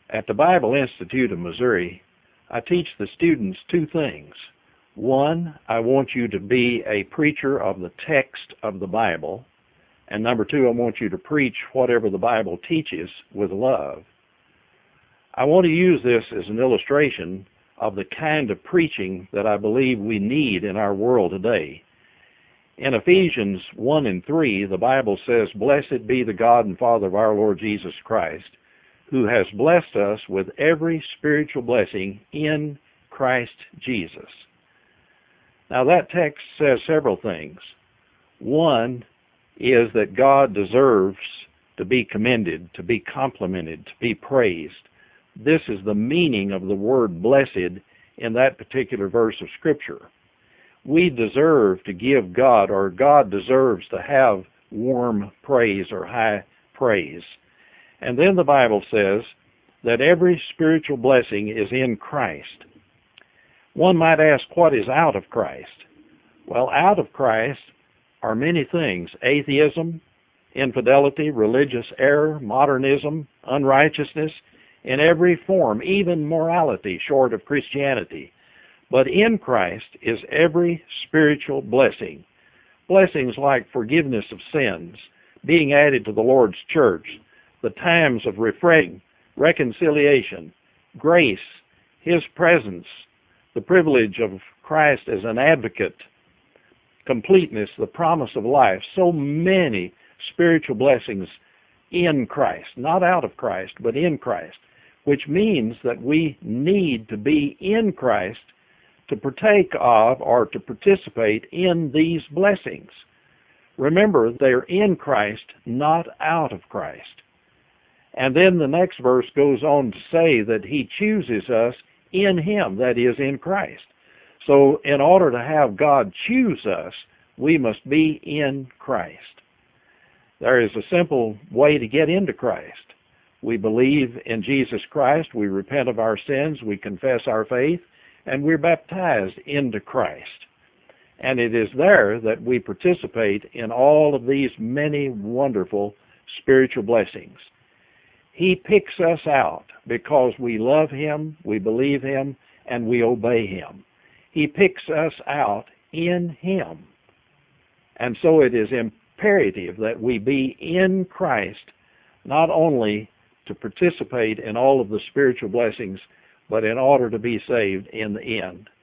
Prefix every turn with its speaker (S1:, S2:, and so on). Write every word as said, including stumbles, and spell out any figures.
S1: At the Bible Institute of Missouri, I teach the students two things. One, I want you to be a preacher of the text of the Bible. And number two, I want you to preach whatever the Bible teaches with love. I want to use this as an illustration of the kind of preaching that I believe we need in our world today. In Ephesians one and three, the Bible says, "Blessed be the God and Father of our Lord Jesus Christ, who has blessed us with every spiritual blessing in Christ Jesus." Now that text says several things. One is that God deserves to be commended, to be complimented, to be praised. This is the meaning of the word blessed in that particular verse of Scripture. We deserve to give God, or God deserves to have warm praise or high praise. And then the Bible says that every spiritual blessing is in Christ. One might ask, what is out of Christ? Well, out of Christ are many things: atheism, infidelity, religious error, modernism, unrighteousness, in every form, even morality short of Christianity. But in Christ is every spiritual blessing. Blessings like forgiveness of sins, being added to the Lord's church, the times of refreshing, reconciliation, grace, His presence, the privilege of Christ as an advocate, completeness, the promise of life. So many spiritual blessings in Christ, not out of Christ, but in Christ, which means that we need to be in Christ to partake of or to participate in these blessings. Remember, they're in Christ, not out of Christ. And then the next verse goes on to say that He chooses us in Him, that is, in Christ. So in order to have God choose us, we must be in Christ. There is a simple way to get into Christ. We believe in Jesus Christ, we repent of our sins, we confess our faith, and we're baptized into Christ. And it is there that we participate in all of these many wonderful spiritual blessings. He picks us out because we love Him, we believe Him, and we obey Him. He picks us out in Him. And so it is imperative that we be in Christ, not only to participate in all of the spiritual blessings, but in order to be saved in the end.